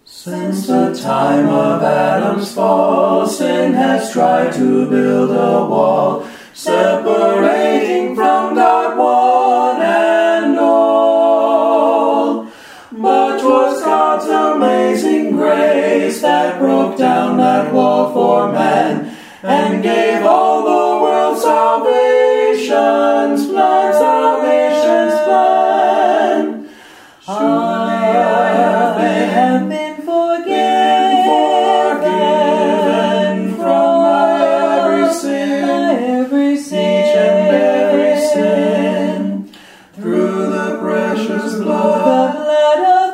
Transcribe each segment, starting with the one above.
Since the time of Adam's fall, sin has tried to build a wall, separating from God one and all. But 'twas God's amazing grace that broke down that wall for man, and gave all the world salvation's plan, salvation's plan. Surely I have been forgiven from my every sin, each and every sin, through the precious blood of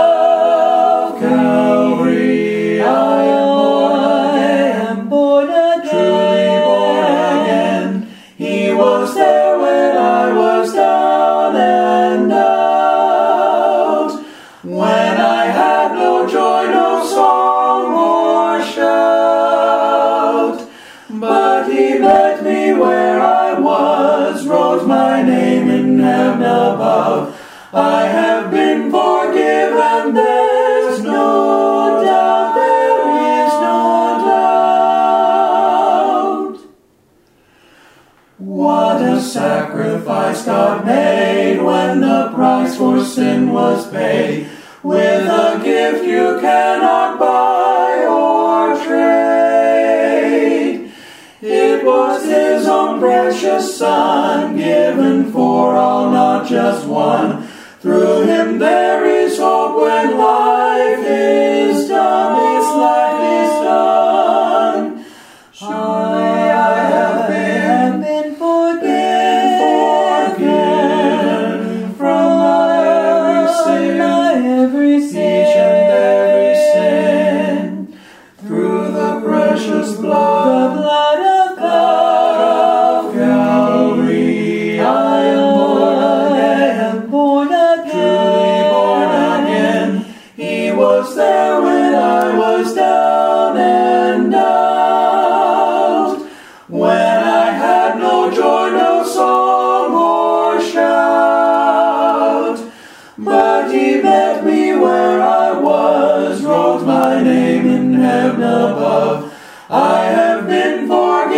Calvary. I am born again, truly born again. He was there when I was down and out, when I had no joy, no song or shout. But he met me where I was, wrote my name in heaven above. I have been forgiven, there's no doubt, there is no doubt. What a sacrifice God made when the price for sin was paid, with a gift you cannot buy or trade. It was his own precious Son, given for all, not just one. Through him there is hope when life is done, this life is done. Surely I have been forgiven from my every sin, each and every sin, through the precious blood of Calvary. I am born again, truly born again. He was there when I was down and out, when I had no joy, no song or shout. But he met me where I was, wrote my name in heaven above. I have been forgiven.